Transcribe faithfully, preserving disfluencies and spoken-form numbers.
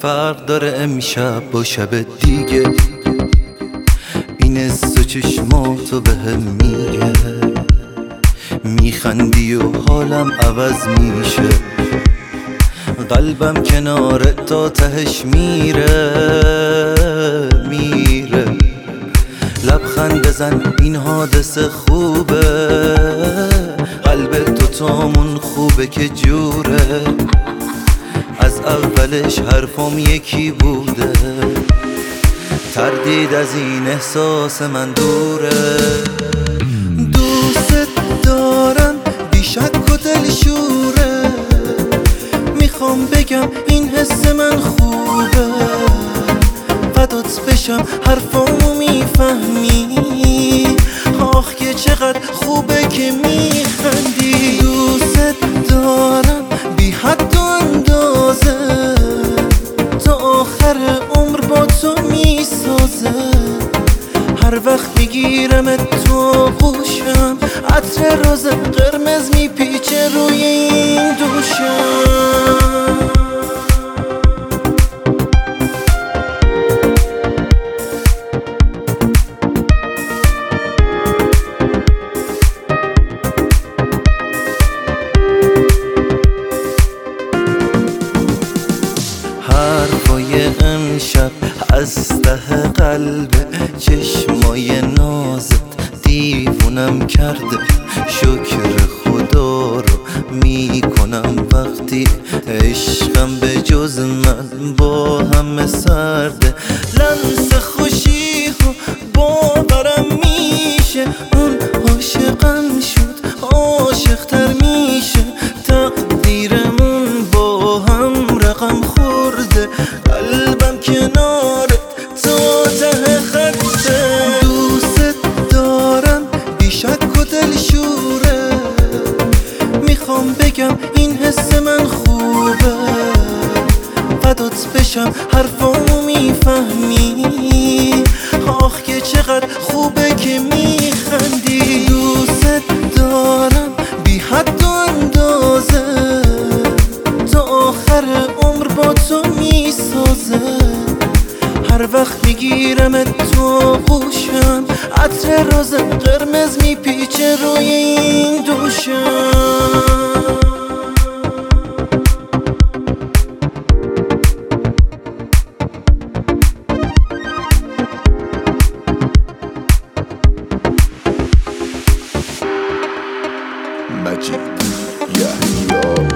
فرق داره امشب با شب دیگه. این از تو چشماتو به هم میگه، میخندی و حالم عوض میشه. قلبم کنار تا تهش میره میره. لبخند بزن این حادثه خوبه، قلب تو تامون خوبه که جوره. از اولش حرفم یکی بوده، تردید از این احساس من دوره. دوست دارم بی شک و دلشوره، میخوام بگم این حس من خوبه. فدات بشم حرفامو میفهمی، آخ که چقدر خوبه که میخندی. دوست دارم بی حد و اندازه، تا آخر عمر با تو میسازه. هر وقت میگیرم تو آغوشم، عطر روز قرمز میپیچه روی این دوشم. حرفای امشب از ته قلب، چشمای نازت دیوونم کرده. شکر خدا رو میکنم وقتی عشقم به جز من با همه سرده. لمس خوشی و باورم میشه، اون عاشقم شد عاشق تر میشه. تقدیرمون با هم رقم خورده، قلبم کنارت تا ته خطه. دوست دارم بی شک و دلشوره، میخوام بگم این حس من خوبه. فدات بشم حرفامو میفهمی، آخ که چقدر خوبه که میخندی. دوست دارم بی حد و اندازه، تا آخر عمر با تو میسازه. هر وقت میگیرم تو آغوشم، عطر روز قرمز میپیچه روی این دوشم. Magic, yeah, yo.